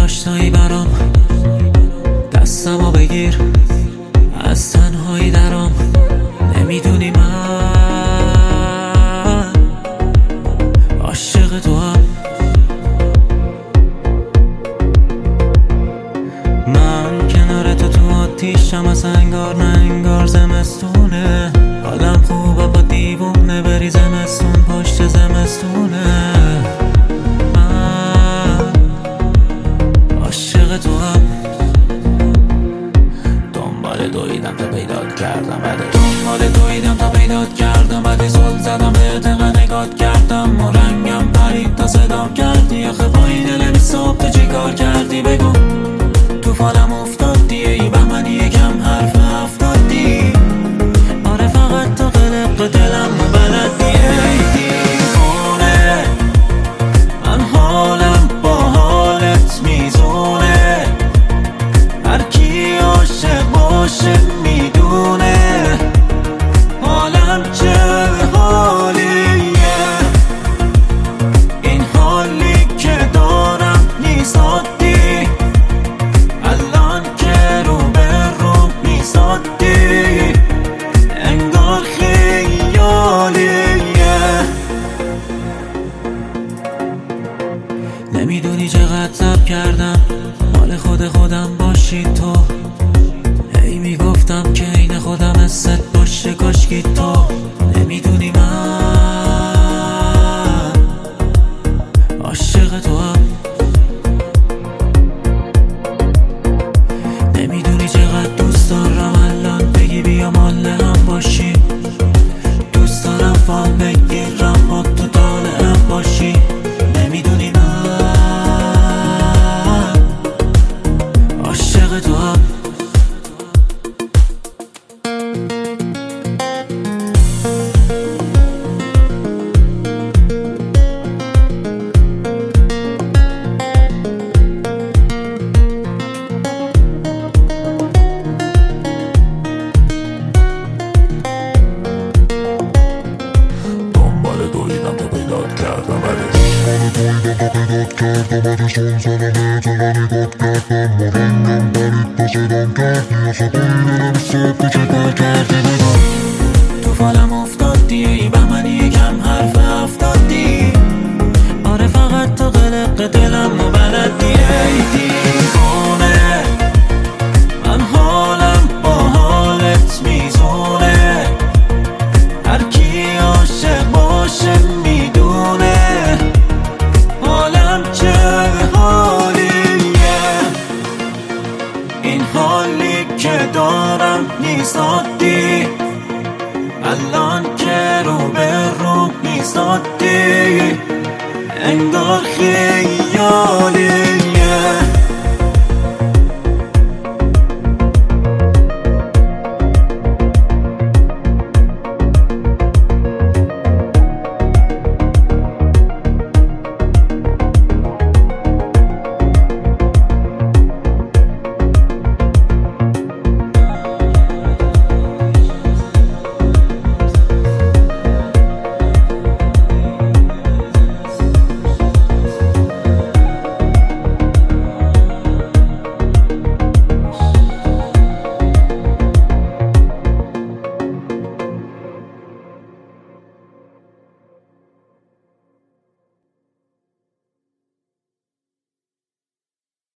آشنایی برام، دستمو بگیر از تنهایی درام. نمیدونی من عاشق تو هم. من کنار تو آتیشم، از انگار نه انگار زمستونه. حالم خوبه با دیوونه، بری زمستون پشت زمستونه. من عاشق تو هم. دنبال دویدم تا پیدات کردم، بعد زل زدم بهت نگات کردم و رنگم پرید تا صدام کردی. آخه با این دل بی صبح تو چی کار کردی بگو؟ تو فالم افتادی ای بهمنی، یکم حرف افتادی. آره فقط تو قلق دلم و بلدی ای دیوونه. من حالم با حالت میزونه، هر کی عاشق باشه میدونه حالم چه حالیه. این حالی که دارم نیست عادی، الان که رو به رو میزادی انگار خیالیه. نمیدونی چقدر صبر کردم مال خودم باشی تو. هی میگفتم که این خودم حست باشه کاشکی تو. نمیدونی من عاشق تو هم. نمیدونی چقدر دوست دارم الان بگی بیا مال هم باشی. دوست دارم فال بگیرم با تو طالعم باشی. نمیدونی من عاشق تو هم. دویدم تا پیدات کردم، بعدش اون زدم تو نگات کردم و رنگم پرید تا صدام کردی. آخه با این دلم صبح تو چه کار کردی بگم؟ تو فالم افتادی ای بهمنی، یکم حرف افتادی. آره فقط تو قلق دلم و بلدی ای دیوونه. من حالم با حالت میزونه، هر کی عاشق باشه میدونه حالم چه حالیه. این حالی که دارم نیست عادی، الان که رو به رو میزادی انگار خیلی